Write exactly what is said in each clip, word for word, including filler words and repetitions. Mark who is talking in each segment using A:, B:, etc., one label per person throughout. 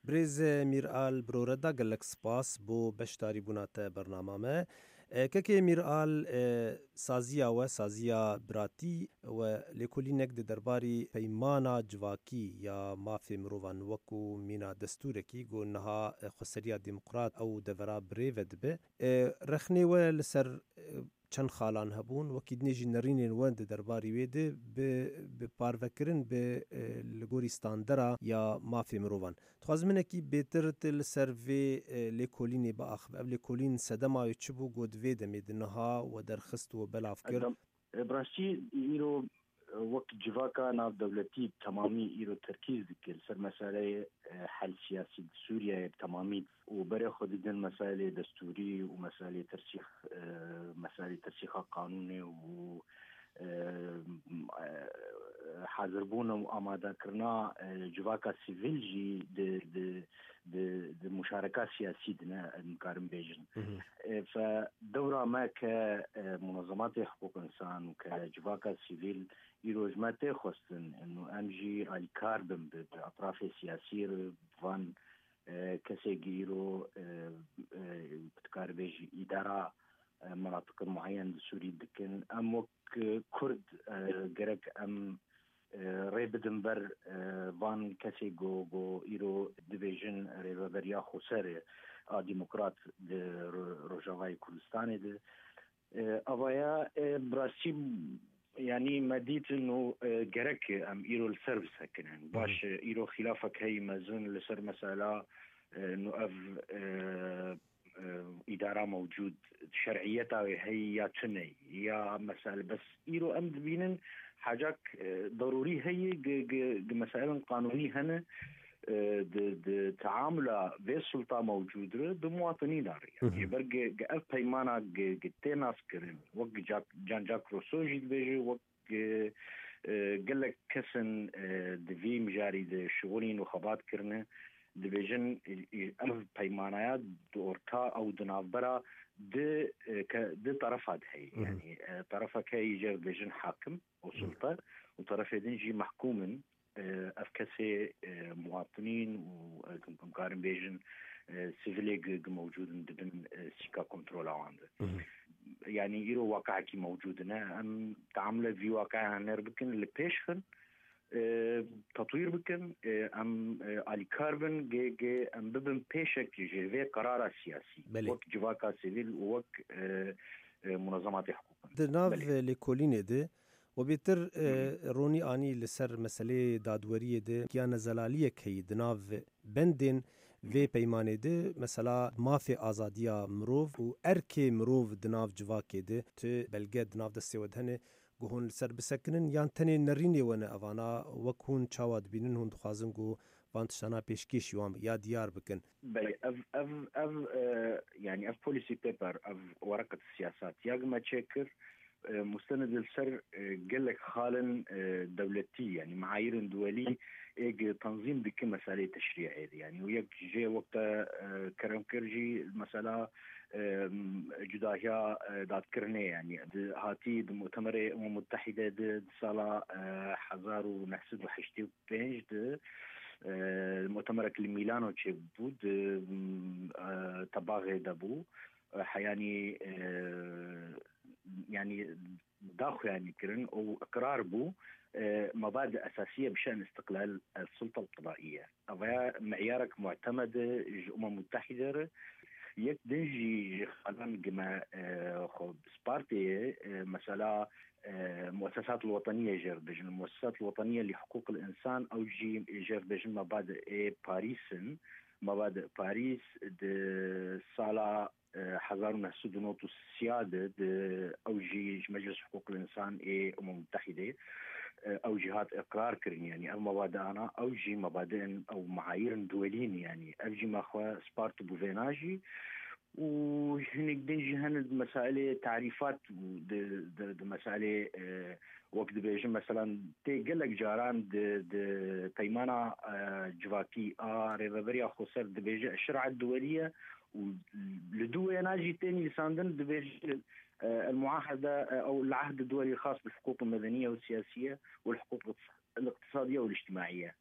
A: بريز ميرآل بروردا قالك سباس بو بشتاري بونات برنامه ما كاكي ميرآل سازيا و سازيا براتی و لکولی نقد درباری پیمانا جواکی یا مافی مروان وکو مینا دستور کی گو نها خسریا ديمقراط او دورا بريفد به رخني و لسر چند خالان هبون وکی دنیجی نرینین وند درباری ویده به پاروکرن به لگوری ستاندرا یا مافی مروان تخوازمنه کی بهتر تل سروی لکولینی با اخ اب لکولین سدما چبو گود ویده میدنها و درخست و بلاف کرد
B: براستی ایرو وقت جواکا ناف دولتی تمامی ایرو ترکیز دکل سر مسئله حل سیاسی سوریا تمامی و برای خود دن مسائل دستوری و مسائل ترسیخ مسائل ترسیخ قانونی و حاضر بون و آماده کرنا جواکا سیویل جی د د د د مشارکه سیاسی دنا مقارن بیجن فدورة ما كمنظمات حقوق الإنسان وكجواكا سيفيل يروج ما تخصن إنه أمجي على كاربن بأطراف السياسية فان كسيجيرو بتكاربيج إدارة مناطق معينة سوري دكن أموك كرد جرك أم ريبدنبر فان كسي جو جو إيرو ديفيجن ريبريا خسر ديمقراط روجاواي كردستان ده أبايا براسيم يعني مديت إنه جرك أم إيرو السيرفس هكذا باش إيرو خلافك هي مازن لسر مسألة إنه أف إدارة موجود شرعيتها هي يا تني يا مسألة بس إيرو أم دبينن حاجات ضروري هي مسائل قانونية هنا د تعامل في السلطة موجودة بمواطنين يعني برجع قف بيمانا قتنا سكرين وق جاك جان جاك روسوجي بيجي وق قال لك كسن دفي مجاري د شغلين وخبات كرنا دبيجن ألف بيمانات دورتا أو دنابرا د د طرفات هي يعني طرفك هي يجي دبيجن حاكم أو سلطة وطرف يجي محكوم أفكسي مواطنين ومقارن بيجن سيفيليج موجودين دبن سيكا كنترول عنده يعني يرو واقعكي موجودنا أم تعامله في واقع نربكن لبيشخن تطوير بكن أم على كاربن جي جي أم ببن بيشك جي في قرار سياسي وقت جواكا سيفيل وقت منظمات حقوق
A: دناف لكولين ده وبيتر روني آني لسر مسألة دادورية ده كيان زلالية كي دناف بندين في بيمانه ده مثلا ما في آزادية مروف و اركي مروف دناف جواكي ده تو بلغة دناف دستي ودهنه گوهن سر بسکنن یان تنه نرینی ونه اوانا وکون چاواد بینن هون دخوازن گو وانتشانا پیشکیش یوام یا دیار بکن
B: بله اف اف اف يعني اف بوليسي بيبر اف ورقة السياسات ياقما تشكر مستند السر قال لك خالن دولتي يعني معايير دولي ايج تنظيم بك مسألة تشريعية يعني وياك جي وقت كرم كرجي المسألة جداهيا دات كرني يعني هاتي مؤتمر الأمم المتحدة د صالة حزار ونحسد وحشتي وبينج د المؤتمر الميلانو تشي بود تباغي دابو حياني يعني داخل يعني كرن أو إقرار بو مبادئ أساسية بشأن استقلال السلطة القضائية أبا معيارك معتمدة الأمم المتحدة يكدنجي خلان جما خب سبارتي مسألة مؤسسات الوطنية جر بجن المؤسسات الوطنية لحقوق الإنسان أو جي جر بجن مبادئ باريسن مبادئ باريس د صالة حزار نحسد نوت السيادة أو جي مجلس حقوق الإنسان إيه أمم المتحدة أو جهات إقرار كرين يعني أو مبادئنا أو جي مبادئ أو معايير دولين يعني أو جي ماخوا سبارت بوفيناجي وهنك دنجي هن المسائل تعريفات د مسائل وقت بيجي مثلا تيجلك جاران د د تيمانا جواكي آ ريفريا خسر د بيجي الشرع الدولية ولدوية ناجي تاني لساندن د بيجي المعاهدة أو العهد الدولي الخاص بالحقوق المدنية والسياسية والحقوق الاقتصادية والاجتماعية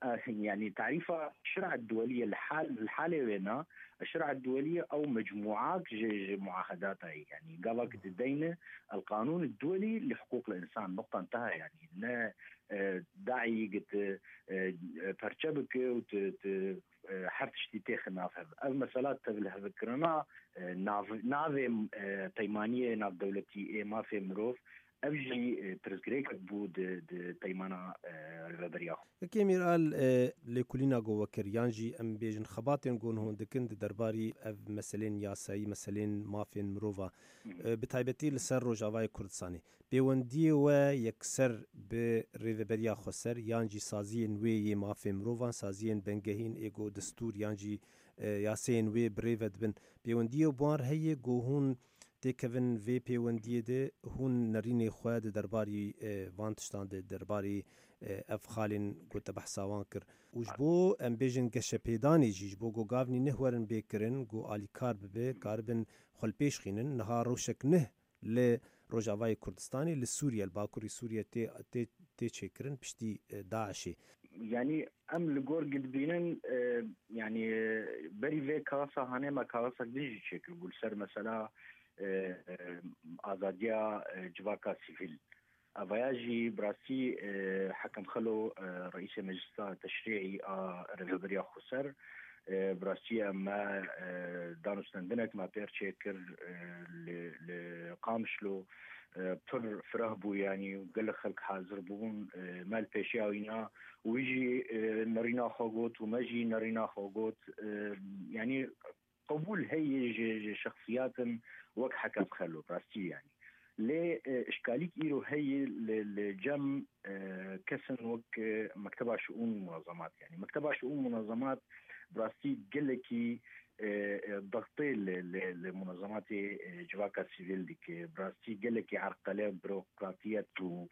B: يعني تعريف الشرعة الدولية الحال الحالة هنا الشرعة الدولية أو مجموعات معاهدات يعني قالك تدين القانون الدولي لحقوق الإنسان نقطة انتهى يعني لا داعي قد ترتبك وت حرتش تيخ نافذ المسألة تبلها ذكرنا نافذ تيمانية ناف دولتي ما في مروف أبجي ترزقريك بود تيمانا ربرياخ
A: كيمير قال لكلنا جو وكريانجي أم بيجن خباتين جون هون دكند درباري أف مسلين ياساي مسلين مافين مروفا بتايبتي لسر رجاوي كردستاني بيوندي ويكسر بريفبريا خسر يانجي سازين وي مافين مروفا سازين بنجهين إيجو دستور يانجي ياسين وي بريفد بن بيوندي وبوار هي جو هون تكفن في بيوندي ده هون نريني خواد درباري وانتشتان درباري اف خالين قلت بحثاوان كر وجبو ام بيجن قشبيداني جيجبو قو قافني نهورن بيكرن قو آلي كار ببي كاربن خل بيش خينن نهار روشك نه لروجاواي كردستاني لسوريا الباكوري سوريا تي تي تي تشكرن بشتي داعشي
B: يعني ام لغور قد بينن يعني بري في كاسا هاني ما كاسا ديجي تشكر قول سر مثلا آزاديا جواكا سيفيل أفياجي براسي حكم خلو رئيس مجلس التشريعي ريفبريا خسر براسي أما دانوستندنك ما بيرشيكر لقامشلو بطر فرهبو يعني وقال خلق حاضر بون مال بيشاوينا ويجي نرينا خوغوت وماجي نرينا خوغوت يعني قبول هي شخصيات وك حكم خلو براسي يعني ليه إشكاليك إيرو هي لجم كسن وك مكتبة شؤون منظمات يعني مكتبة شؤون منظمات براسي قلكي ضغطي لمنظمات جواكا سيفيل ديك براسي قلكي عرقلة بيروقراطية و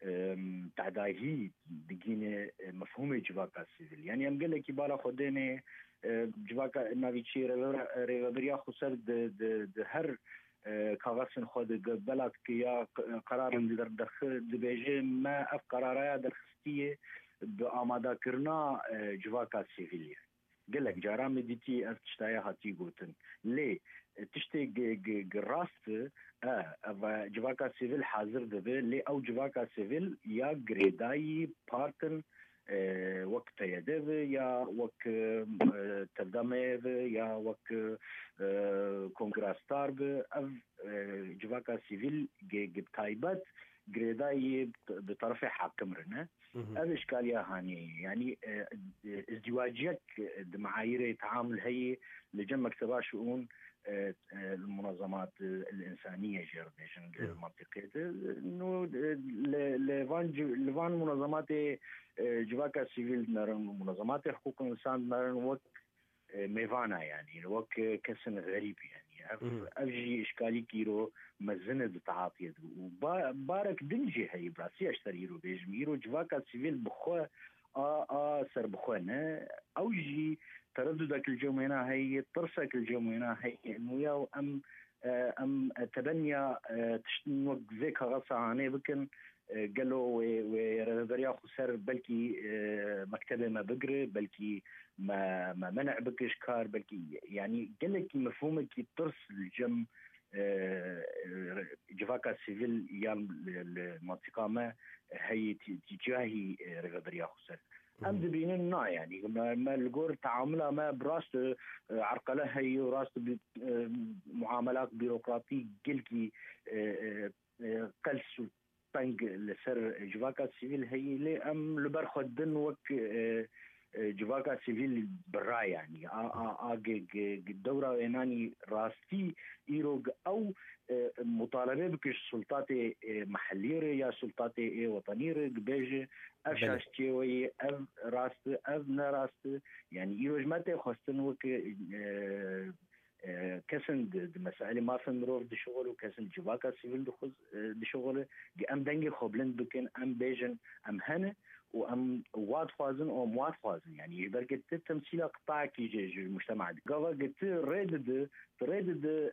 B: تعداهي دقينة مفهومة جواكا سيفيل يعني أم قلكي بالا خديني جواكا نافيتشي ريفابريا خسر ده هر كاغسن خود بلد كيا قرار در دخل دبيجي ما اف قرارها درخستيه بآماده كرنا جواكا سيفيليا قالك جارام ديتي اف تشتايا هاتي قوتن ليه تشتي راست اه جواكا سيفيل حاضر دبي ليه او جواكا سيفيل يا غريداي بارتن اه وقت يدف يا وقت اه ترداميف يا وقت اه كونغراستار اف اه جواكا سيفيل جبتايبت غريداي بطرف حاكم رنا اف اشكاليا هاني يعني اه ازدواجيك معايير تعامل هي لجمع مكتبة شؤون المنظمات الإنسانية جيرديشن المنطقية إنه لفان لفان منظمات جواكا سيفيل نرن منظمات حقوق الإنسان نرن وك ميفانا يعني وك كسن غريب يعني أفجي إشكالي كيرو مزنة بتعاطيه وبارك دنجي هاي براسي أشتريرو بيجميرو جواكا سيفيل بخوا آ آ سر بخوانا أوجي ترددك الجمعنا هي طرسك الجمعنا هي إنه يا أم أم تبني تشنوك ذيك غصة عني بكن قالوا وربريا خسر بلكي مكتبه ما بقري بلكي ما ما منع بكش كار بلكي يعني قالك مفهومك طرس الجم جواكا سيفيل يام المنطقة ما هي تجاهي ربريا خسر أم دبينين نا يعني ما الجور تعاملها ما براست عرقلها هي وراست معاملات بيروقراطية جلكي قلس بنج لسر جواكا سيفيل هي لي أم لبرخد دن وك جواكا سيفيل براي يعني آ آ آ الدورة ويناني راستي إيروج أو مطالبة بكش سلطات محلية يا سلطات وطنية بيجي أفشاشتي وي أف راست أف نراست يعني إيروج ما تخصن وك كسن مسائل ما في مروف دي شغل وكسن جواكا سيفيل دخوز دي شغل دي أم دنجي خبلن بكن أم بيجن أم هنه وأم واد خوازن أو مواد خوازن يعني يبقى قلت تمثيل قطاع كي جي المجتمع دي قال قلت ريد ريد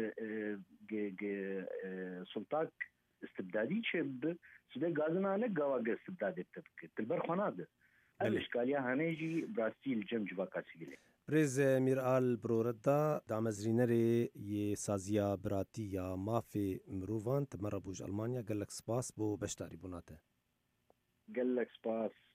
B: سلطات استبدادي شب سده قازنا على قواقع استبدادي تبكي تلبر خناده الاشكاليه هنيجي براسيل جم جباكا سيفيلي
A: برز میرال بروردا دامزرینری ی سازیا براتی یا مافی مروفان تمربوج المانیا گلک سپاس بو بشتاری بوناته
B: قال لك سباس